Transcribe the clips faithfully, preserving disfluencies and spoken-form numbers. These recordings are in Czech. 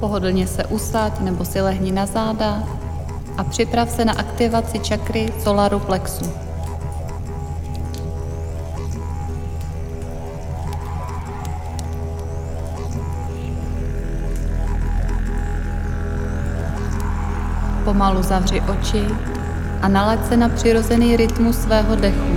pohodlně se usaď nebo si lehni na záda a připrav se na aktivaci čakry solaru plexu. Pomalu zavři oči a nalaď se na přirozený rytmus svého dechu.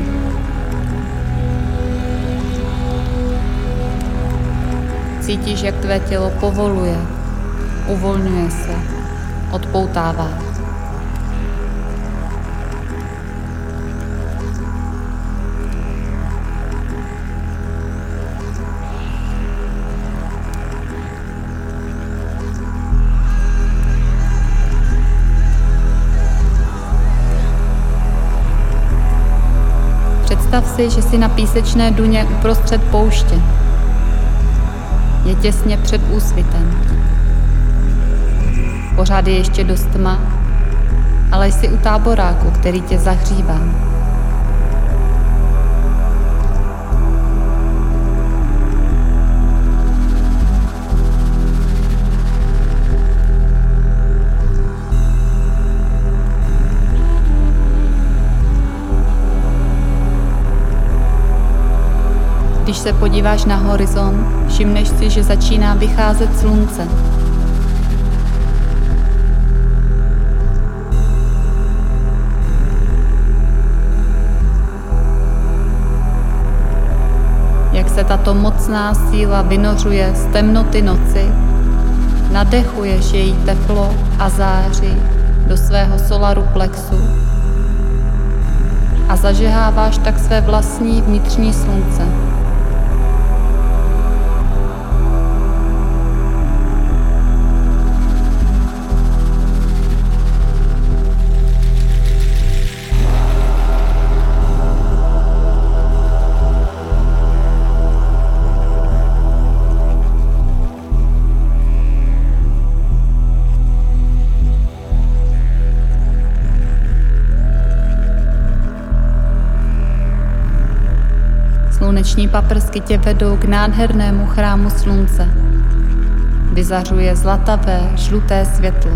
Cítíš, jak tvé tělo povoluje, uvolňuje se, odpoutává. Představ si, že jsi na písečné duně uprostřed pouště. Je těsně před úsvitem. Pořád je ještě dost tma, ale jsi u táboráku, který tě zahřívá. Když se podíváš na horizont, všimneš si, že začíná vycházet slunce. Jak se tato mocná síla vynořuje z temnoty noci, nadechuješ její teplo a záři do svého solaru plexu a zažeháváš tak své vlastní vnitřní slunce. Sluneční paprsky tě vedou k nádhernému chrámu slunce. Vyzařuje zlatavé, žluté světlo.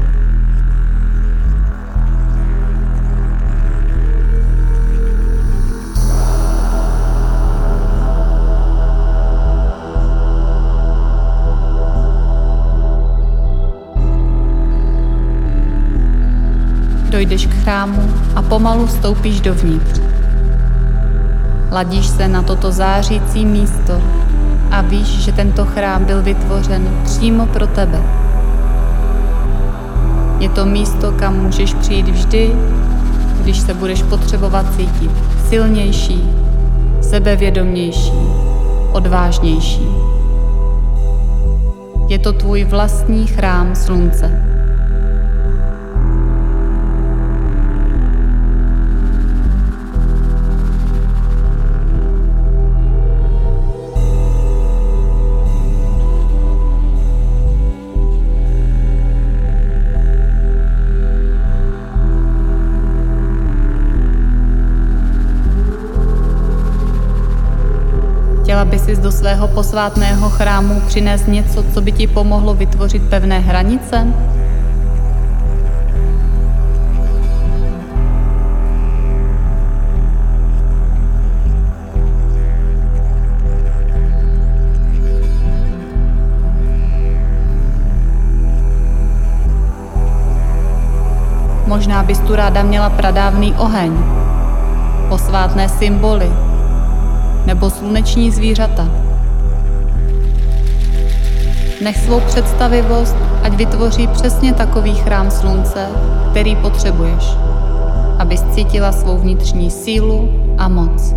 Dojdeš k chrámu a pomalu vstoupíš dovnitř. Ladíš se na toto zářící místo a víš, že tento chrám byl vytvořen přímo pro tebe. Je to místo, kam můžeš přijít vždy, když se budeš potřebovat cítit silnější, sebevědomější, odvážnější. Je to tvůj vlastní chrám slunce. Chtěla by sis do svého posvátného chrámu přinést něco, co by ti pomohlo vytvořit pevné hranice? Možná bys tu ráda měla pradávný oheň, posvátné symboly, nebo sluneční zvířata. Nech svou představivost, ať vytvoří přesně takový chrám slunce, který potřebuješ, abys cítila svou vnitřní sílu a moc.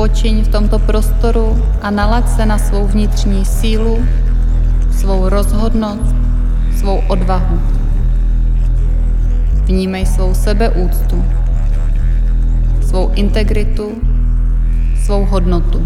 Spočiň v tomto prostoru a nalaď se na svou vnitřní sílu, svou rozhodnost, svou odvahu. Vnímej svou sebeúctu, svou integritu, svou hodnotu.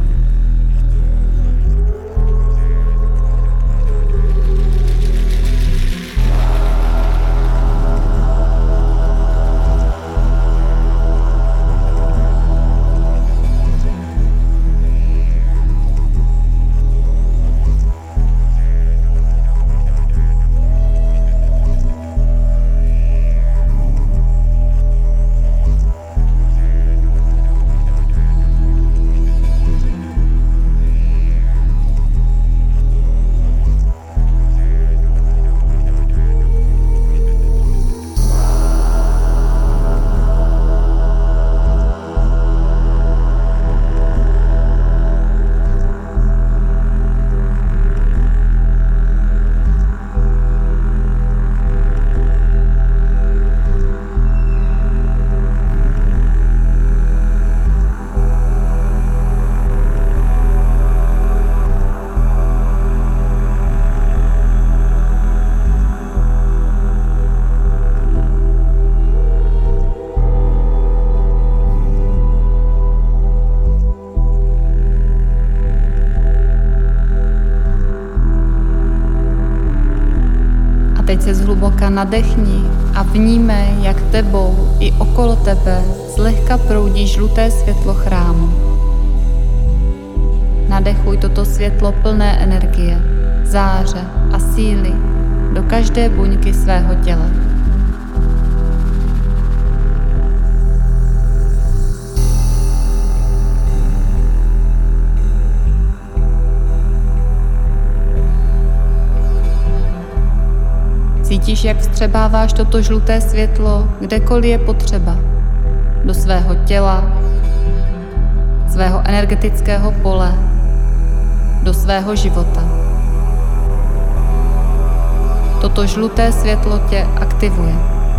Teď se zhluboka nadechni a vnímej, jak tebou i okolo tebe zlehka proudí žluté světlo chrámu. Nadechuj toto světlo plné energie, záře a síly do každé buňky svého těla. Cítíš, jak vstřebáváš toto žluté světlo, kdekoliv je potřeba, do svého těla, svého energetického pole, do svého života. Toto žluté světlo tě aktivuje.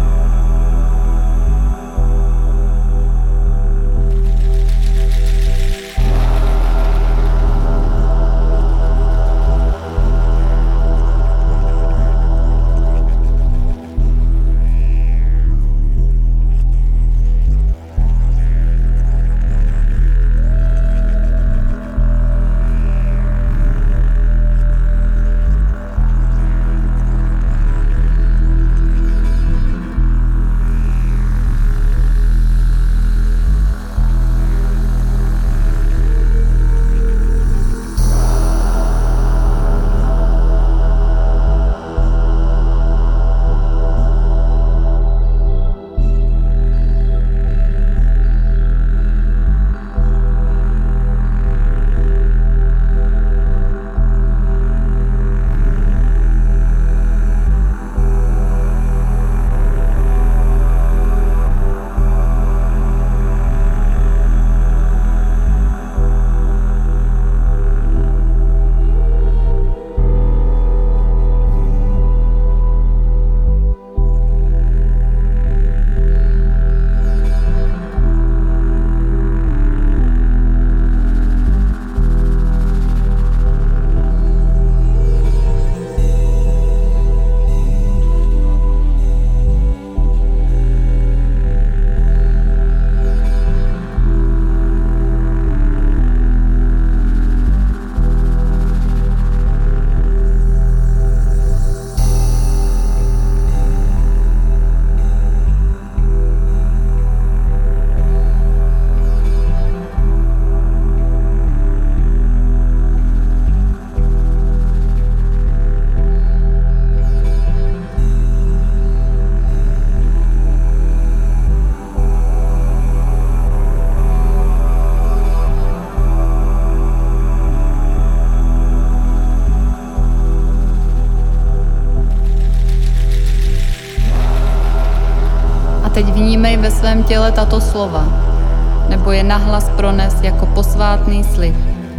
teď vnímej ve svém těle tato slova, nebo je nahlas prones jako posvátný slib.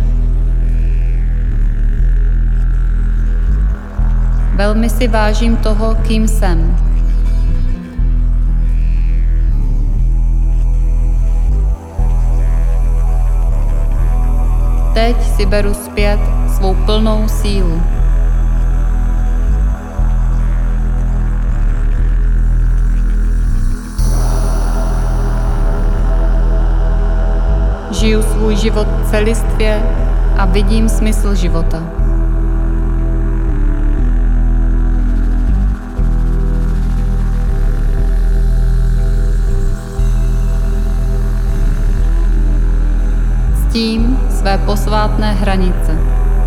Velmi si vážím toho, kým jsem. teď si beru zpět svou plnou sílu. Žiju svůj život celistvě a vidím smysl života. Ctím své posvátné hranice.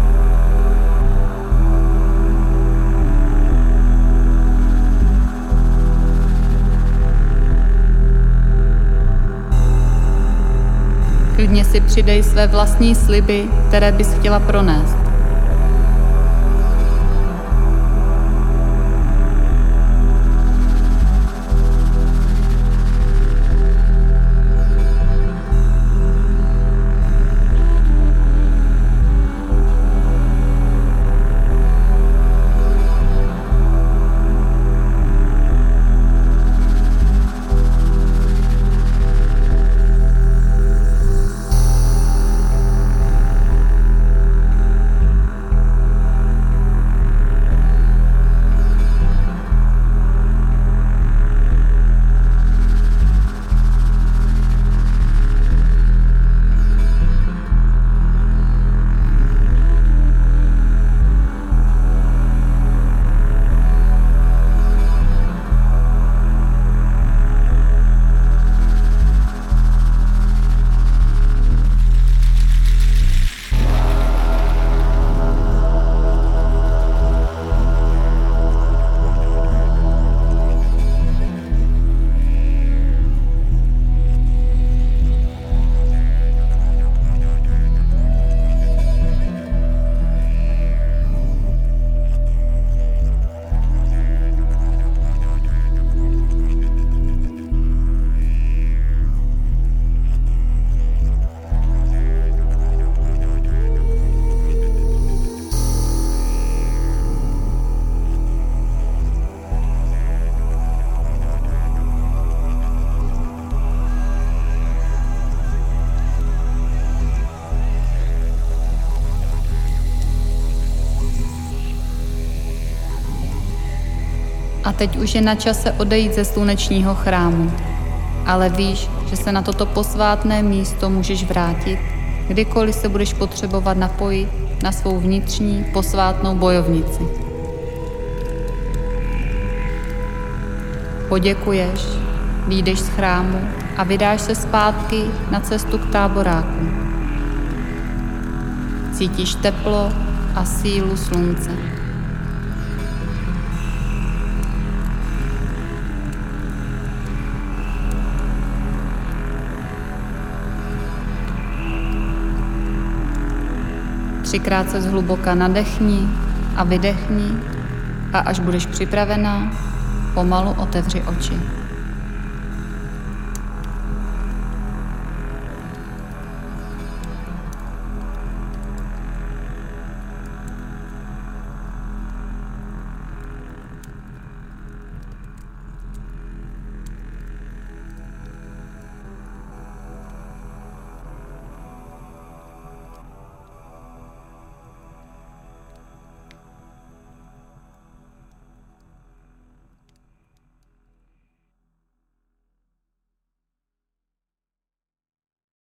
Klidně si přidej své vlastní sliby, které bys chtěla pronést. A teď už je na čase odejít ze slunečního chrámu. Ale víš, že se na toto posvátné místo můžeš vrátit, kdykoliv se budeš potřebovat napojit na svou vnitřní posvátnou bojovnici. Poděkuješ, vyjdeš z chrámu a vydáš se zpátky na cestu k táboráku. Cítíš teplo a sílu slunce. Třikrát se zhluboka nadechni a vydechni a až budeš připravená, pomalu otevři oči.